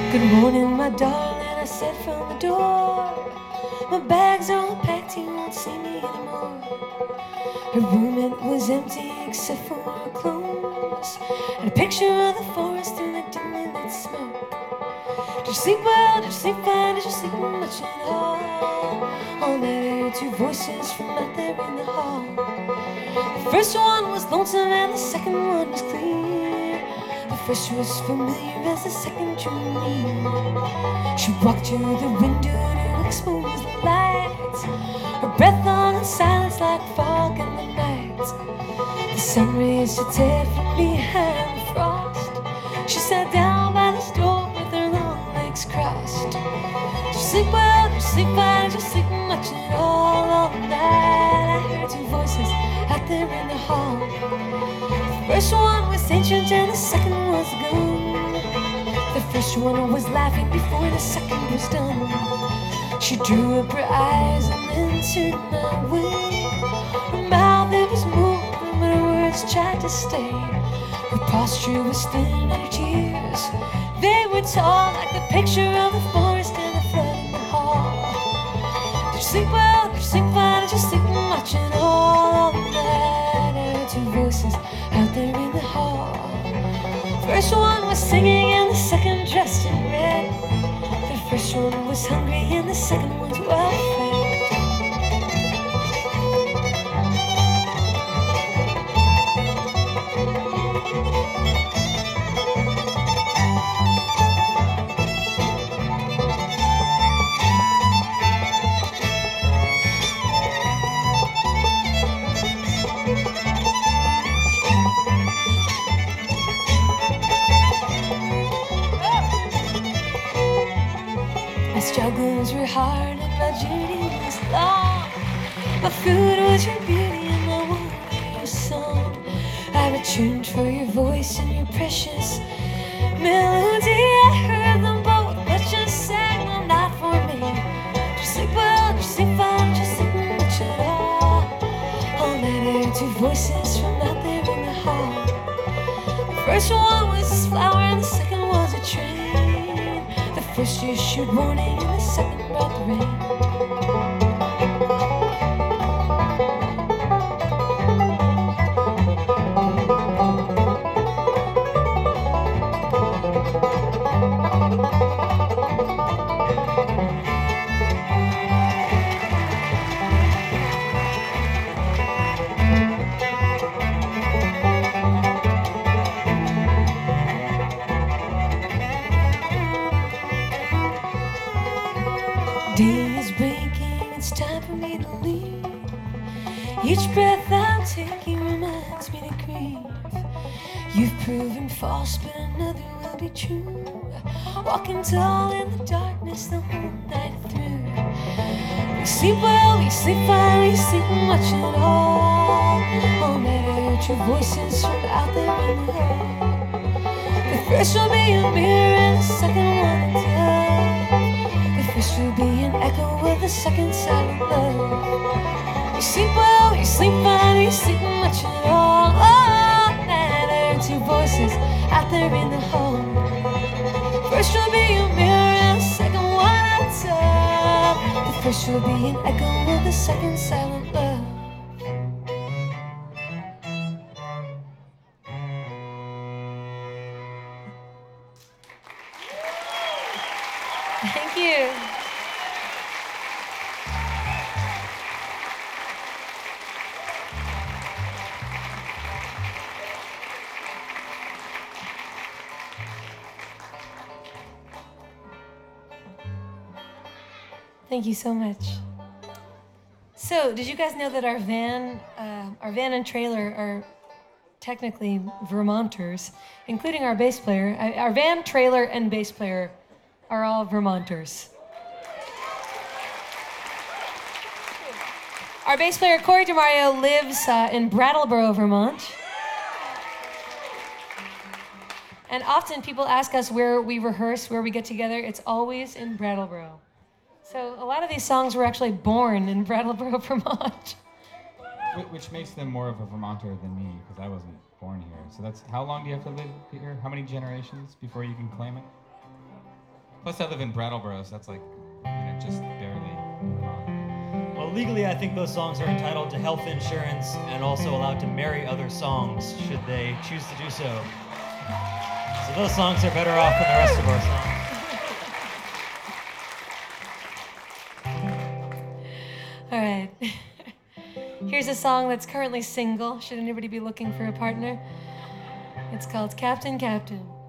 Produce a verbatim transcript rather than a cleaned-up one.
Good morning, my darling, I said from the door. My bags are all packed, you won't see me anymore. Her room, it was empty except for her clothes and a picture of the forest in the dimly lit smoke. Did you sleep well? Did you sleep fine? Did you sleep much at all? All night I heard two voices from out there in the hall. The first one was lonesome and the second one was clear. The first was familiar as the second drew near. She walked to the window to expose the lights, her breath long and silence like fog in the night. The sun raised its head from behind the frost. She sat down by the stove with her long legs crossed. Did you sleep well? Did you sleep fine? Did you sleep much at all? All night I heard two voices out there in the hall. The first one was ancient and the second was gone. The first one was laughing before the second was done. She drew up her eyes and then turned my way. Her mouth, it was moving, but her words tried to stay. Her posture was thin and her tears, they were tall like the picture of the forest and the flood in the hall. Did you sleep well? Did you sleep fine? Did you sleep much at all? All night I heard two voices out there in the hall. First one was singing and the second dressed in red. The first one was hungry and the second one's well fed. My struggles were hard and my journey was long. My food was your beauty and my wonder your song. I returned for your voice and your precious melody. I heard them both, but you sang them not for me. Just sleep well, just sleep fine, just sleep much at all. All night I heard two voices from out there in the hall. The first one was a flower and the second was a train. The first issued warning and the second brought the rain. Day is breaking, it's time for me to leave. Each breath I'm taking reminds me to grieve. You've proven false, but another will be true. Walking tall in the darkness the whole night through. We sleep well, we sleep fine, we sleep much at all. All night I heard your voices from out there in the hall. The first will be a mirror and the second one a dove. This will be an echo of the second silent love. We sleep well, we sleep fine, we sleep much at all. All night I heard two voices out there in the hall. First will be a mirror and the second one a dove. The first will be an echo of the second silent love. Thank you. Thank you so much. So, did you guys know that our van, uh, our van and trailer are technically Vermonters, including our bass player? I, our van, trailer, and bass player are all Vermonters. Our bass player, Corey DeMario, lives uh, in Brattleboro, Vermont. And often people ask us where we rehearse, where we get together. It's always in Brattleboro. So a lot of these songs were actually born in Brattleboro, Vermont. Which makes them more of a Vermonter than me, because I wasn't born here. So that's, how long do you have to live here? How many generations before you can claim it? Plus, I live in Brattleboro, so that's like, you know, just barely Vermont. Well, legally, I think those songs are entitled to health insurance and also allowed to marry other songs should they choose to do so. So those songs are better off than the rest of our songs. All right. Here's a song that's currently single, should anybody be looking for a partner. It's called Captain, Captain.